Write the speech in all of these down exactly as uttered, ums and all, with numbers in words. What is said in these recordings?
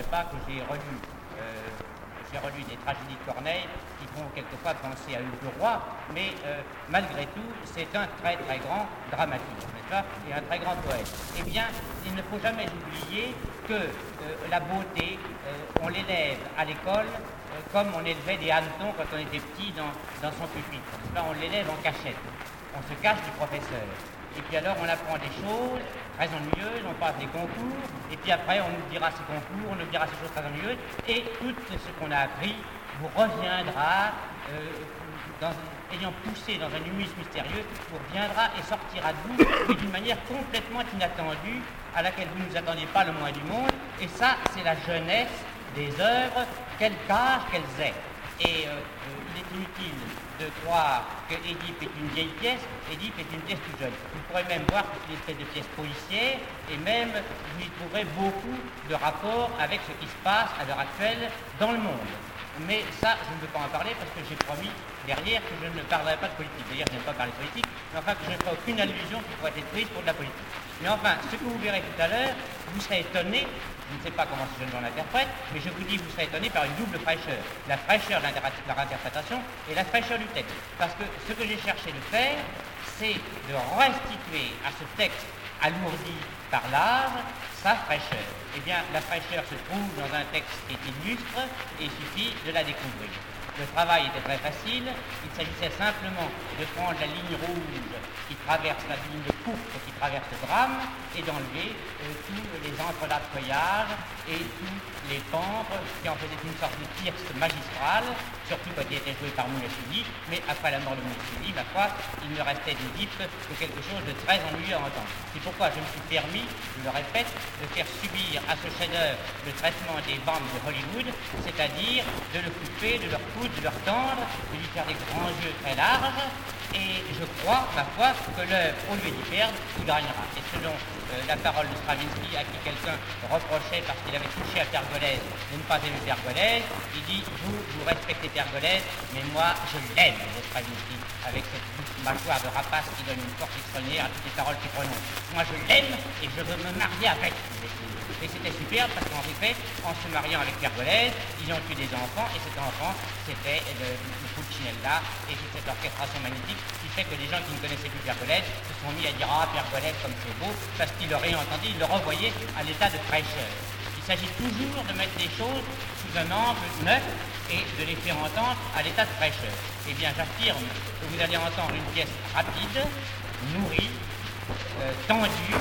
cacherai pas que j'ai relu, euh, j'ai relu des tragédies de Corneille qui font quelquefois penser à Hugues le Roi, mais euh, malgré tout, c'est un très très grand dramaturge, n'est-ce pas, et un très grand poète. Eh bien, il ne faut jamais oublier que euh, la beauté, euh, on l'élève à l'école euh, comme on élevait des hannetons quand on était petit dans, dans son pupitre. Là, on l'élève en cachette, on se cache du professeur. Et puis alors, on apprend des choses très ennuyeuses, on passe des concours, et puis après, on oubliera ces concours, on oubliera ces choses très ennuyeuses, et tout ce qu'on a appris vous reviendra, euh, dans, ayant poussé dans un humus mystérieux, vous reviendra et sortira de vous, mais d'une manière complètement inattendue, à laquelle vous ne vous attendiez pas le moins du monde, et ça, c'est la jeunesse des œuvres, qu'elles cachent, qu'elles aient. Et euh, euh, il est inutile de croire que Édipe est une vieille pièce, Édipe est une pièce toute jeune. Vous pourrez même voir que c'est une espèce de pièce policière, et même vous y trouverez beaucoup de rapports avec ce qui se passe à l'heure actuelle dans le monde. Mais ça, je ne veux pas en parler parce que j'ai promis derrière que je ne parlerai pas de politique. D'ailleurs, je n'aime pas parler de politique, mais enfin que je ne ferai aucune allusion qui pourrait être prise pour de la politique. Mais enfin, ce que vous verrez tout à l'heure, vous serez étonné, je ne sais pas comment ce jeune gens l'interprète, mais je vous dis que vous serez étonné par une double fraîcheur. La fraîcheur de leur interprétation et la fraîcheur du texte. Parce que ce que j'ai cherché de faire, c'est de restituer à ce texte alourdi par l'art sa fraîcheur. Eh bien, la fraîcheur se trouve dans un texte qui est illustre et il suffit de la découvrir. Le travail était très facile, il s'agissait simplement de prendre la ligne rouge qui traverse la ligne courte qui traverse le drame et d'enlever euh, tous les entrelacs de feuillage et tous les pampres qui en faisaient une sorte de tierce magistrale, surtout quand il était joué par Mounet-Sully, mais après la mort de Mounet-Sully, ma foi, il ne restait d'Édipe que quelque chose de très ennuyeux à entendre. C'est pourquoi je me suis permis, je le répète, de faire subir à ce chef-d'œuvre le traitement des bandes de Hollywood, c'est-à-dire de le couper, de le recoudre, de le retendre, de lui faire des grands yeux très larges, et je crois, ma foi, que l'œuvre, au lieu d'y perdre, il gagnera. Et selon euh, la parole de Stravinsky, à qui quelqu'un reprochait, parce qu'il avait touché à Pergolèse, de ne pas aimer Pergolèse, il dit, vous, vous respectez Pergolèse, mais moi, je l'aime, dit Stravinsky, avec cette mâchoire de rapace qui donne une force extraordinaire à toutes les paroles qu'il prononce. Moi, je l'aime et je veux me marier avec. Et c'était superbe parce qu'en effet, en se mariant avec Pergolèse, ils ont eu des enfants, et cet enfant, c'était le, le Pulcinella, et toute cette orchestration magnétique qui fait que les gens qui ne connaissaient plus Pergolèse se sont mis à dire « Ah, Pergolèse, comme c'est beau », parce qu'ils l'auraient entendu, ils le revoyaient à l'état de fraîcheur. Il s'agit toujours de mettre les choses sous un angle neuf et de les faire entendre à l'état de fraîcheur. Eh bien, j'affirme que vous allez entendre une pièce rapide, nourrie, euh, tendue,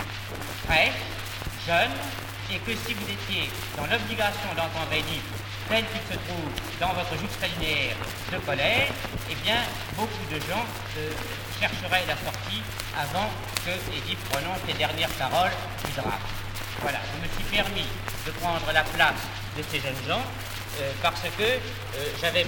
fraîche, jeune, et que si vous étiez dans l'obligation d'entendre Édipe tel qu'il se trouve dans votre juxtalinéaire de collège, eh bien, beaucoup de gens euh, chercheraient la sortie avant que Édipe prononce les dernières paroles du drame. Voilà, je me suis permis de prendre la place de ces jeunes gens euh, parce que euh, j'avais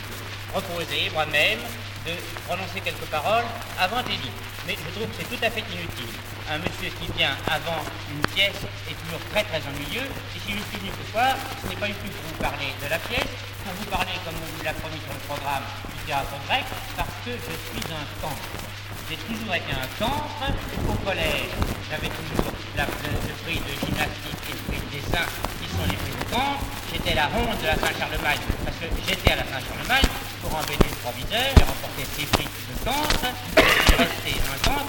proposé moi-même de prononcer quelques paroles avant Édipe. Mais je trouve que c'est tout à fait inutile. Un monsieur qui vient avant une pièce est toujours très très ennuyeux, et si je suis venu ce soir, ce n'est pas du tout pour vous parler de la pièce, pour vous parler, comme on vous l'a promis sur le programme, du théâtre grec, parce que je suis un cancre. J'ai toujours été un cancre. Au collège, j'avais toujours la, le, le prix de gymnastique et le prix de dessin, qui sont les prix de cancre. J'étais la honte de la Saint-Charlemagne, parce que j'étais à la Saint-Charlemagne, pour embêter le proviseur, j'ai remporté ces prix de cancre, je suis resté un cancre.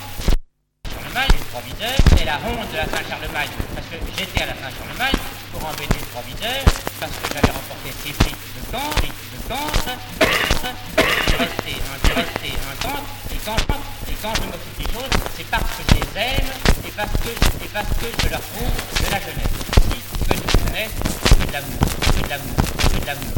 Le proviseur, c'est la honte de la Saint-Charlemagne, parce que j'étais à la Saint-Charlemagne pour embêter le proviseur, parce que j'avais remporté ces prix de cancre, de cancre, je suis resté, je suis resté un cancre, et quand, et quand je m'occupe des choses, c'est parce que je les aime, et parce que, et parce que je leur trouve de la jeunesse. Si que de la jeunesse, que de l'amour, que de l'amour, que de l'amour.